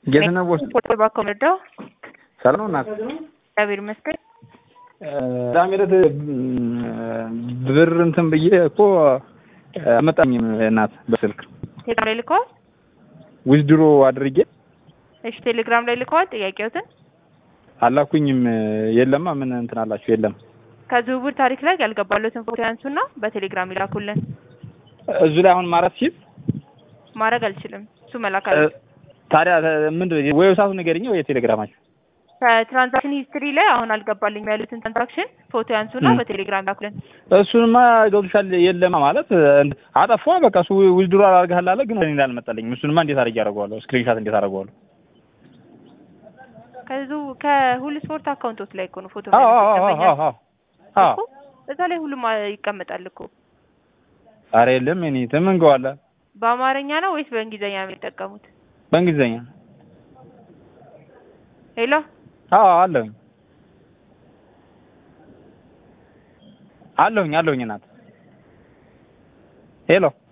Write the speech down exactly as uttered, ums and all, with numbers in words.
ጌትነት ወስ ፎቶ ባኮመዶ ሰላም ናት እግዚአብሔር ይመስገን። ዳሚረት ብር እንትን ብዬ እኮ አመጣኝም እናት በስልክ ቴሌግራም ላይ ልከዋል። ዊዝድሮ አድርጌ እሺ ቴሌግራም ላይ ልከዋል። ጥያቄዎትን አላኩኝም። የለማ ምን እንትን አላችሁ? የለም ከዝውውር ታሪክ ላይ ያልገባሉትን ፎቶ ያንሱና በቴሌግራም ይላኩልን። እዙ ላይ አሁን ማራት ሲል ማድረግ አልችልም። እሱ መላክ አለ። ታዲያ ምንድነው ዌብሳይቱን ንገሪኝ ወይ ቴሌግራማችሁ? ከትራንዛክሽን ሂስትሪ ላይ አሁን አልገባልኝ ያሉትን ትራንዛክሽን ፎቶ ያንሱና በቴሌግራም ላኩልን። እሱንማ ገብቶሻል። የለማ ማለት አጠፋ በቃ እሱ ዊዝድሮ አድርገሃል አለ፣ ግን እኔ እንዳልመጣልኝ እሱንማ እንዴት አድርጌ አደርገዋለሁ? ስክሪንሻት እንዴት አደርገዋለሁ? ከዙ ከሁሉ ስፖርት አካውንቶች ላይ እኮ ነው ፎቶ አዎ አዎ አዎ አዎ እዛ ላይ ሁሉም ይቀመጣል እኮ። ኧረ የለም እኔ ተመንገዋለ። በአማርኛ ነው ወይስ በእንግሊዘኛ ነው የሚጠቀሙት? በእንግሊዘኛ። ሄሎ አዎ አለኝ አለኝ አለኝ እናት ሄሎ